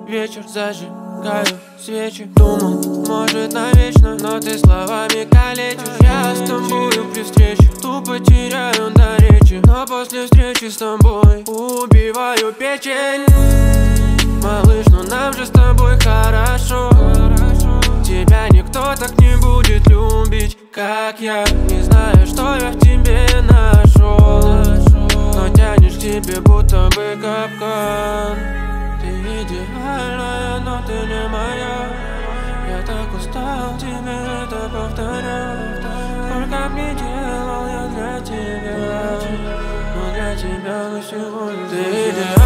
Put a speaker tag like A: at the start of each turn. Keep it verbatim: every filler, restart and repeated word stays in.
A: вечер, зажигаю свечи. Думал, может навечно, но ты словами калечишь. Я с тобою при встрече тупо теряю до речи, но после встречи с тобой убиваю печень. Малыш, ну нам же с тобой хорошо. Тебя никто так не будет любить, как я. Не знаю, что я в тебе нашел, но тянешь к себе, будто бы капкан. Ты идеальная, но ты не моя. Я так устал тебе это повторять. Сколько б ни делал я для тебя, но для тебя всего лишь. Ты идеальная.